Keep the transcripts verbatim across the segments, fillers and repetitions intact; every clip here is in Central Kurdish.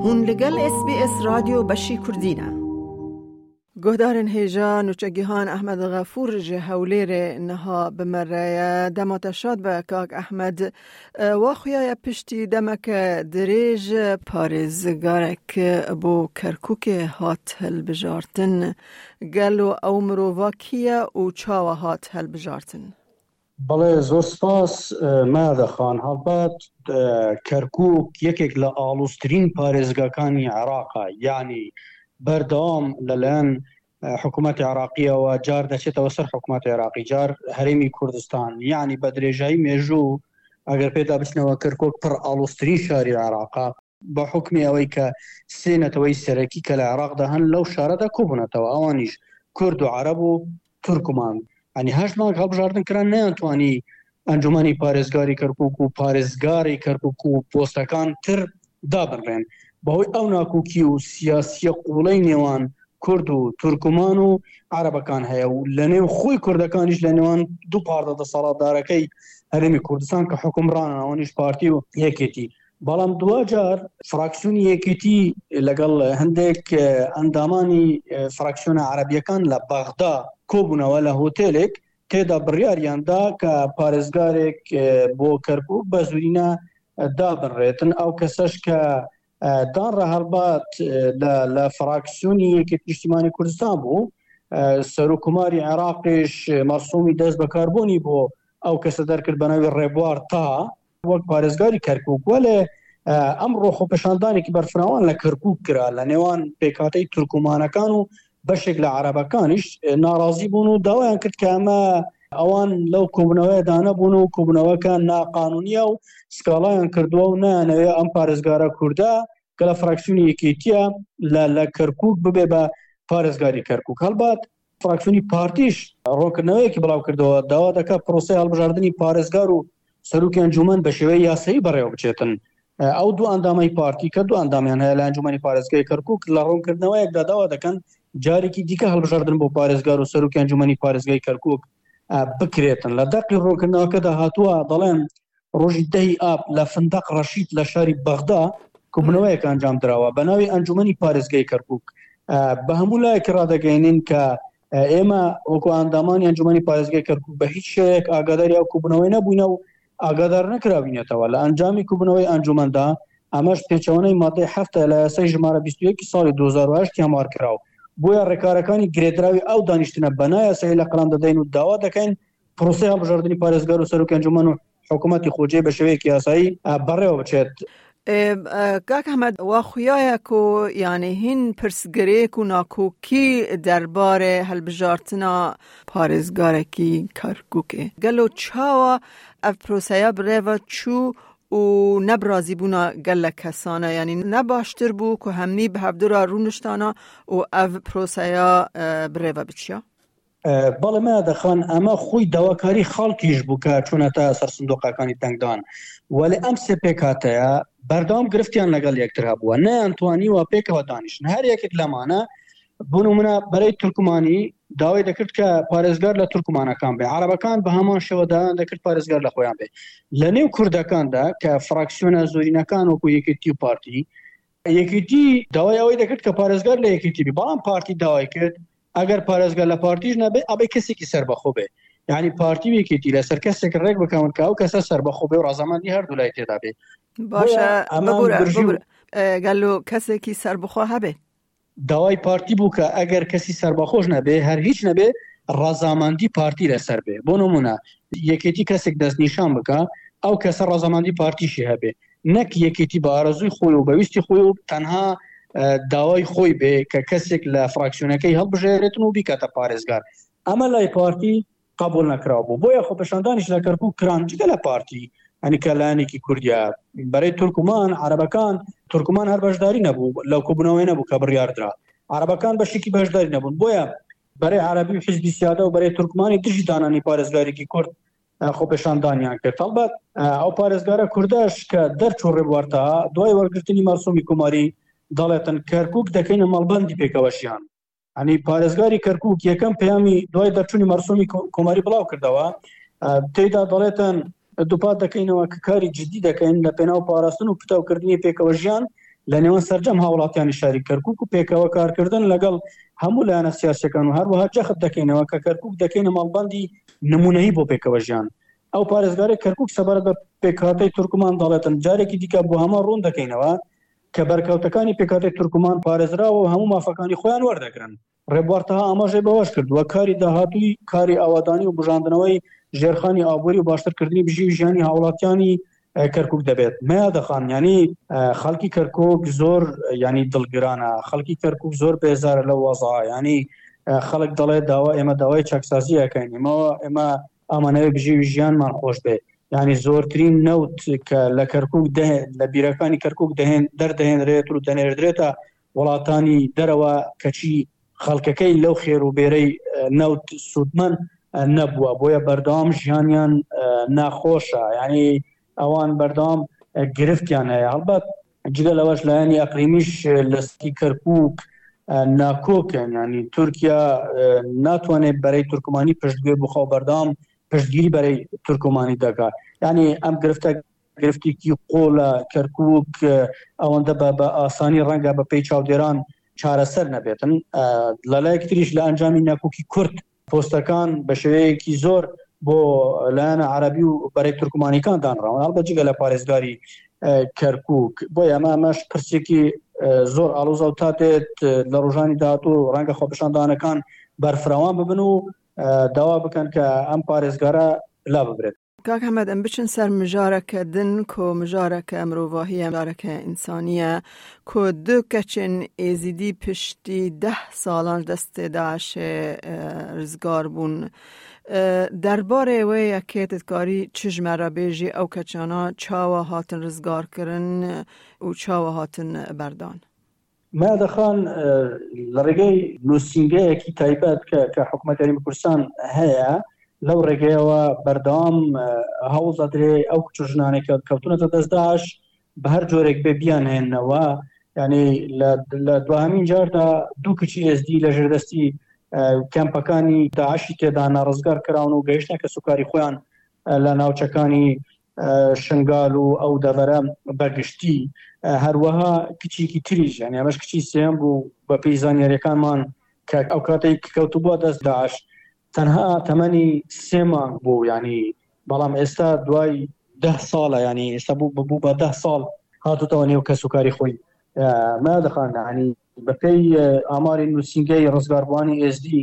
هون لگل اس بی اس رادیو بشی کردینه. گهدارن هیجا نوچگیهان احمد غفور جهولیر نها بمره دماتشاد به کاک احمد واخویا پشتی دمک دریج پارزگارک بو کرکوک هات هل بجارتن گلو او مروواکیه و چاو هات هل بجارتن. بله زور سپاس ماده خان هلبت کرکوک یکیک لآلوسترین پارزگاکانی عراقه یعنی بردام للان حکومت عراقیه و جار دچێتەوە وسر حکومت عراقی جار هەرێمی کوردستان یعنی بەدرێژایی مێژوو ئەگەر پێدا بچنەوە کەرکۆک پڕ ئاڵۆسترین شاری عراقا بە حکمی ئەوەی کە سێ نەتەوەی سەرەکی کە لە عراقدا هەن لەو شارەدا کۆبوونەتەوە ئەوانیش کورد و عەرەب و تورکمان ینی هەشت مانگ هەڵبژاردن کران نەیانتوانی ئەنجومەنی پارێزگاری کەرکوک و پارێزگاری کەرکوک و پۆستەکان تر دابڕێن بەهۆی ئەو ناکۆکی و سیاسیە قوڵەی نێوان کورد و تورکمان و عربەکان هەیە و لە نێو خۆی کوردەکانیش لە نێوان دوو پاردە دەسەڵاتدارەکەی هەرێمی کوردستان کە حکومڕانن ئەوانیش پارتی و یەکێتی بەڵام دوجار فراکسیۆنی یەکێتی لەگەڵ هەندێک ئەندامانی فراکسیۆنە عەرەبیەکان لە بەغدا کۆبوونەوە لە هۆتێلێک تێدا بڕیاریاندا کە پارێزگارێک بۆ کەرکوک بە زوورینە دابڕێتن ئەو کەسەش کە دانڕە هەڵبات لە فراکسیۆنی یەکێتی نیشتیمانی کوردستان بوو سەرۆکوماری عێراقیش مەرسومی دەست بەکاربوونی بۆ ئەو کەسە دەرکرد بە ناوی ڕێبوار تا وەک پارێزگاری کەرکوک وەلێ ئەمڕۆ خۆپێشاندانێکی بەرفراوان لە کەرکوک کرا لە نێوان پێکهاتەی تورکمانەکان و بەشێک لە عەرەبەکانیش ناڕازی بوون و داوایان کرد کە ئەمە ئەوان لەو کۆبوونەوەیەدا نەبوون و کۆبوونەوەکە ناقانونیە و سکاڵایان کردووە و نانەوێ ئەم پارێزگارە کووردا کە لە فراکسیۆنی یەکێتیە لە کەرکوک ببێ بە پارێزگاری کەرکوک هەڵبات فراکسیۆنی پارتیش ڕوونکردنەوەیەکی بڵاو کردەوە داوا دەکات پرۆسەی هەڵبژاردننی پارێزگار و سەرۆکی ئەنجومەن بە شێوەیە یاسایی بەڕێوە بچێتن ئەو دوو ئەندامەی پارتی کە دوو ئەندامیان هەیە لە ئەنجومەنی پارێزگای کەرکوک لە ڕوونکردنەوەیەکدا داوا دەکەن جارێکی دیکە هەڵبژاردن بۆ پارێزگار و سەرۆکی ئەنجومەنی پارێزگای کەرکوک بکرێتن لە دەقی ڕوونکردنەوەکەدا هاتووە دەڵێن ڕۆژی دەهی ئاب لە فندق ڕەشید لە شاری بەغدا کۆبوونەوەیەک ئەنجام درراوە بە ناوی ئەنجومەنی پارێزگای کەرکوک بە هەموو لایەک ڕادەگەینین کە ئێمە وەکو ئەندامانی ئەنجومەنی پارێزگای کەرکوک بە هیچ شێوەیەک ئاگاداری ئەو کۆبوونەوەی نەبووینە و ئاگادار نەکراوینێتەوە لە ئەنجامی کۆبوونەوەی ئەنجومەندا ئەمەش پێچەوەنەی مادەی هەفتە لە یاسای ژمارە بیست و یەکی ساڵی دوو هەزار و هەشت هەموار کراوە بۆیە ڕێکارەکانی گرێدراوی ئەو دانیشتنە بەنای یاسایی لە قەڵام دەدەین و داوا دەکەین پرۆسەی هەڵبژاردننی پارێزگار و سەرۆکی ئەنجومەن و حکوومەتی خۆجێ بە شێوەیەکی یاسایی بەڕێوە بچێت. کاک ئەحمەد واخوایە کو یعنی هین پرسگرێک و ناکۆکی دەربارەی هەڵبژاردنە پارێزگارێکی کەرکوکێ گەلۆ چاوە ئەف پرۆسەیە بڕێوە چوو و نەبرازی بوونا گەل لە کەسانە یعنی نەباشتر بوو کە هەمنی بە هەفدورا ڕوونشتانە و ئەف پرۆسەیە بڕێوە بچیە؟ بەڵێ مە دەخان ئەمە خۆی داواکاری خاڵکیش بوو کە چوونەتە سەر سندوقەکانی تەنگدان وەلی ئەم سێ پێکاتەیە بەردەوام گرفتیان لەگەڵ یەکتر هەبووە نەیانتوانیوە پێکەوە دانیشن هەر یەکێک لەمانە بۆ نمونە بەرەی تورکمانی داوای دەکرد کە پارێزگار لە تورکمانەکان بێ عەرەبەکان بە هەمان شێوەدا دەکرد پارێزگار لە خۆیان بێ لە نێو کوردەکاندا کە فراکسیۆنە زۆرینەکان وەکو یەکێتی و پارتی یەکێتی داوای ئەوەی دەکرد کە پارێزگار لە یەکێتی بێ بەڵام پارتی داوای کرد ئەگەر پارێزگار لە پارتیش نەبێ ئەبێ کەسێکی سەربەخۆ بێ یعنی پارتی و یەکێتی لەسەر کەسێک ڕێک بکەون کە ئەو کەسە سەربەخۆ بێ و ڕازەمەندی هەردوو لای تێدا بێ باشە ببورە گەلۆ کەسێکی سەربەخۆ هەبێ داوای پارتی بوو کە ئەگەر کەسی سەربەخۆش نەبێ هەر هیچ نەبێ ڕازەمەندی پارتی لەسەر بێ بۆ نمونە یەکێتی کەسێک دەست نیشان بکە ئەو کەسە ڕازەمەندی پارتیشی هەبێ نەک یەکێتی بە ئارەزووی خۆی و بەویستی خۆی و تەنها داوای خۆی بێ کە کەسێک لە فراکسیۆنەکەی هەڵبژێرێتن و بیکاتە پارێزگار ئەمە لای پارتی قبول نەکراوە بوو بۆیە خۆپێشاندانیش لە کەرکوک کران جگە لە پارتی ئەنی کە لایەنێکی کوردیا بەرەی تورکمان عەرەبەکان تورکمان هەر بەشداری نەبوو لەو کۆبوونەوەی نەبوو کە بڕیاردرا عەرەبەکان بەشێکی بەشداری نەبوون بۆیە بەرەی عەرەبی و حیزبی سیادە و بەرەی تورکمانی دژی دانانی پارێزگارێکی کورد خۆپێشاندانیان کرد هەڵبەت ئەو پارێزگارە کوردەش کە دەرچوو ڕێبوارتە دوای وەرگرتنی مەرسومی کۆماری دەڵێتن کەرکوک دەکەینە مەڵبەندی پێکەوەشیان ئەنی پارێزگاری کەرکوک یەکەم پەیامی دوای دەرچوونی مەرسومی کۆماری بڵاو کردەوە تێیدا دەڵێتن دووپات دەکەینەوە کە کاری جدی دەکەین لە پێناو پاراستن و پتاوکردنی پێکەوە ژیان لە نێوان سەرجەم هاوڵاتیانی شاری کەرکووک و پێکەوە کارکردن لەگەڵ هەموو لایەنە سیاسیەکان و هەروەها جەخت دەکەینەوە کە کەرکووک دەکەینە ماڵبەندی نمونەیی بۆ پێکەوە ژیان. ئەو پارێزگاری کەرکووک سەبارەت بە پێکهاتەی تورکمان دەڵێتن جارێکی دیکە بۆ هەمان ڕوون دەکەینەوە کە بەرکەوتەکانی پێکهاتەی تورکمان پارێزراوە و هەموو مافەکانی خۆیان وەردەگرن. ڕێبوارتەها ئاماژەی بەوەش کردووە کاری داهاتووی کاری ئاوادانی و بژاندنەوەی ژێرخانی ئابووری و باشترکردنی بژی و ژیانی هاوڵاتیانی کەرکووک دەبێت. مەیە دەخان ینی خەڵکی کەرکووک زۆر ینی دڵگرانە، خەڵکی کەرکووک زۆر بێزارە لە وەزعە، ینی خەڵک دەڵێ داوا ئێمە داوای چاکسازی ئەەکەین، ئێمەوە ئێمە ئامانەوەی بژی و ژیانمان خۆش بێ. ینی زۆرترین نەوت کە لە کەرکووک لە بیرەکانی کەرکووک دەردەهێنرێت و دەنێردرێتە وڵاتانی دەرەوە کەچی خەڵکەکەی لەو خێر و بێرەی نەوت سوودمەند نەبووە، بۆیە بەردەوام ژیانیان ناخۆشە، ینی ئەوان بەردەوام گرفتیان هەیە. هەڵبەت جگە لەوەش لایەنی ئەقلیمیش لەسکی کەرکووک ناکۆکن، ینی تورکیا ناتوانێت بەرەی تورکمانی پشتگوێ بخۆ بەردەوام پشتگیری بەرەی تورکمانی دەکات. ینی ئەم گرفتە گرفتێکی قۆڵە کەرکووک ئەوەندە بە ئاسانی ڕەنگە بە پێی چاودێران چارەسەر نەبێتن. لەلایەکی تریش لە ئەنجامی ناکۆکی کورد پۆستەکان بە شێوەیەکی زۆر بۆ لایەنە عەرەبی و بەرەی تورکمانیەکان دانراون، هەڵبەت جگە لە پارێزگاری کەرکووک. بۆیە ئەمە ئەمەش پرسێکی زۆر ئاڵۆزە و تاتێت لە ڕۆژانی داهاتوو ڕەنگە خۆپیشاندانەکان بەرفراوان ببن و داوا بکەن کە ئەم پارێزگارە لا ببرێت. کاک ئەحمەد ئەم بچن سەر مژارەکەدن کۆ مژارەکە مرۆڤاهیە مژارەکە ئینسانیە کۆ دو کەچن ئێزیدی پشتی ده ساڵان دەستێ داعشێ ڕزگار بوون. دەربارەی وێ یەکێتت کاری چژمەرە بێژی ئەو کەچانە چاوە هاتن ڕزگارکردن و چاوە هاتن بەردان. ما دەخان لە ڕێگەی نووسینگەیەکی تایبەت کە حکوومەت یاریمی کوردستان هەیە لەو ڕێگەیەوە بەردەوام هەوڵ دەدرێ ئەو کچژنانێکە کەوتونەتە دەست داعش بە هەر جۆرێک بێ بیانهێننەوە. ینی لە دوهەمین جاردا دوو کچی ئێزدی لە ژێردەستی کەمپەکانی داعشی تێدا ناڕزگار کراون و گەیشتە کە سوکاری خۆیان لە ناوچەکانی شنگال و ئەو دەڤەرە بەگشتی. هەروەها کچێکی تریش، ینی ئەمەش کچی سێم بوو بە پێی زانیاریەکانمان کە ئەو کاتەی کەوتو بووە دەست داعش تەنها تەمەنی سێ مانگ بوو، ینی بەڵام ئێستا دوای ده ساڵە، ینی ئێستا بوو بە ده ساڵ هاتوتەوە نێو کە سوکاری خۆی. ما دەخان ینی بەپێی ئاماری نووسینگەی ڕزگاربووانی ئێزدی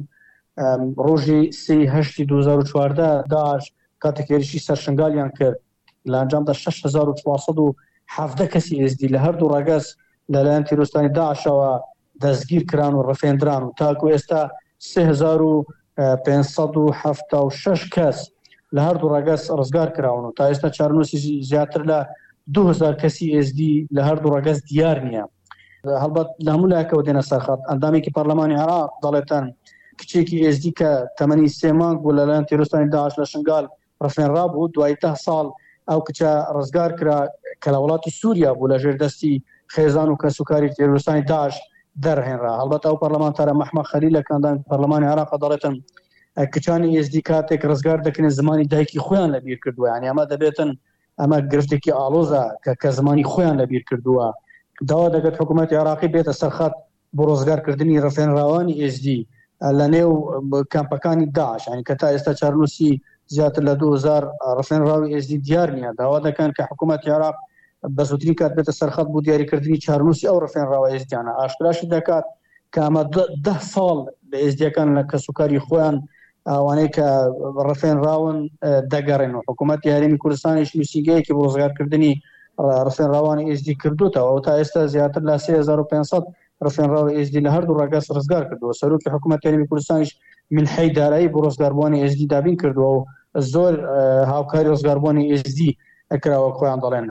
ڕۆژی سێ هەشتی دوو هەزار و چواردە داعش کاتێک هێرشی سەر شنگالیان کرد لە ئەنجامدا شەش هەزار و چوارسەد و حەڤدە کەسی ئێزدی لە هەردوو ڕەگەز لەلایەن تیرۆستانی داعشەوە دەستگیر کران و ڕفێندران و تاکو ئێستا سێ هەزار و پێنج و هەفتە و شەش کەس لە هەردوو ڕەگەز ڕزگار کراون و تا ئێستا چارنووسی زیاتر لە دوو هەزار کەسی ئێزدی لە هەردوو ڕەگەز دیار نییە. هەڵبەت لە هەموو لایەکەوە دێنە سەرخەت. ئەندامێکی پەرلەمانی عێراق دەڵێتن کچێکی ئێزدی کە تەمەنی سێ مانگ بوو لەلایەن تیرۆستانی داعش لە شنگال ڕفێنرا بوو، دوای ده ساڵ ئەو کچە ڕزگار کرا کە لە وڵاتی سووریا بوو لە ژێردەستی خێزان و کەسوکاری تیرۆستانی داعش دەرهێنرا. هەڵبەت ئەو پەرلەمانتارە مەحمەد خەلیل لە کاندانی پەرلەمانی عێراق دەڵێتن کچانی ئێزدی کاتێک ڕزگار دەکەن زمانی دایکی خۆیان لەبیر کردووە، ینی ئەمە دەبێتن ئەمە گرفتێکی ئاڵۆزە کە زمانی خۆیان لەبیر کردووە. داوا دەکات حکوومەتی عێراقی بێتە سەرخەت بۆ ڕزگارکردنی ڕفێنراوانی ئێزدی لە نێو کەمپەکانی داعش، ینی کە تا ئێستا چارنووسی زیاتر لە دوو هەزار ڕفێنراوی ئێزدی دیار نییە. داوا دەکەن کە حکوومەتی عێراق بە زووترین کات بێتە سەرخەت بۆ دیاریکردنی چارنووسی ئەو ڕفێنراوە ئێزدیانە. ئاشکراشی دەکات کە ئەمە ده ساڵ بە ئێزدیەکان لە کەسوکاری خۆیان ئەوانەی کە ڕفێنراون دەگەڕێن و حکوومەتی هەرێمی کوردستانیش نووسینگەیەکی بۆ ڕزگارکردنی ڕفێنراوانی ئێزدی کردوتەوە و تا ئێستا زیاتر لە سێ هەزار و پێنج سەد ڕفێنراوی ئێزدی لە هەردوو ڕەگەز ڕزگار کردووە. سەرۆکی حکوومەتی هەرێمی کوردستانیش منحەی دارایی بۆ ڕزگاربوونی ئێزدی دابین کردووە و زۆر هاوکاری ڕزگاربوونی ئێزدی ئەکراوە خۆیان دەڵێن.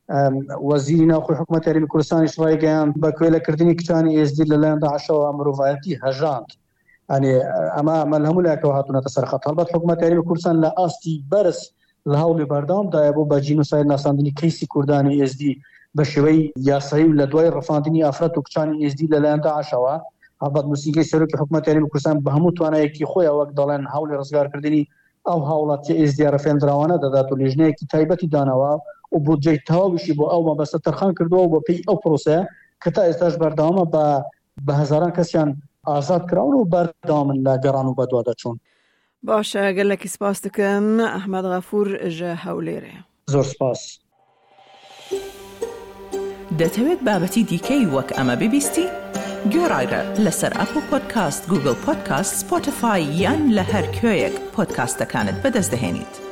وەزیری ناوخۆی حکوومەتی هەرێمی کوردستانیش ڕایگەیاند بە کوێلەکردنی کچانی ئێزدی لەلایەن داعشەوە مرۆڤایەتی هەژاند. ئەنێ ئەمە ئەمە لە هەموو لایەکەوە هاتوونەتە سەرخەت. هەڵبەت حکوومەتی هەرێمی کوردستان لە ئاستی بەرز لە هەوڵی بەردەوامدایە بۆ بە جینۆساید ناساندنی کەیسی کوردانی ئێزدی بە شێوەی یاسایی و لە دوای ڕەفاندنی ئافرەت و کچانی ئێزدی لەلایەن داعشەوە. هەڵبەت نووسینگەی سەرۆکی حکوومەتی هەرێمی کوردستان بە هەموو توانایەکی خۆی وەک دەڵێن هەوڵی ڕزگارکردنی ئەو هاوڵاتی ئێزدی ڕفێندراوانە دەدات و لیژنەیەکی تایبەتی داناوە و بودجەی تەواویشی بۆ ئەو مەبەستە تەرخان کردووە و بە پێی ئەو پرۆسەیە کە تا ئێستاش بەردەوامە بە بە هەزاران کەسیان ئازاد کراون و بەردەوامن لە گەڕان و بەدوا دەچوون. باشە گەلێکی سپاس دەکەم ئەحمەد غەفوور ژە هەولێرێ. زۆر سپاس. دەتەوێت بابەتی دیکەی وەک ئەمە ببیستی؟ گۆڕایرە لەسەر ئەپل پۆدکاست، گوگل پۆدکاست، سپۆتیفای یان لە هەر کوێیەک پۆدکاستەکانت بەدەست دەهێنیت.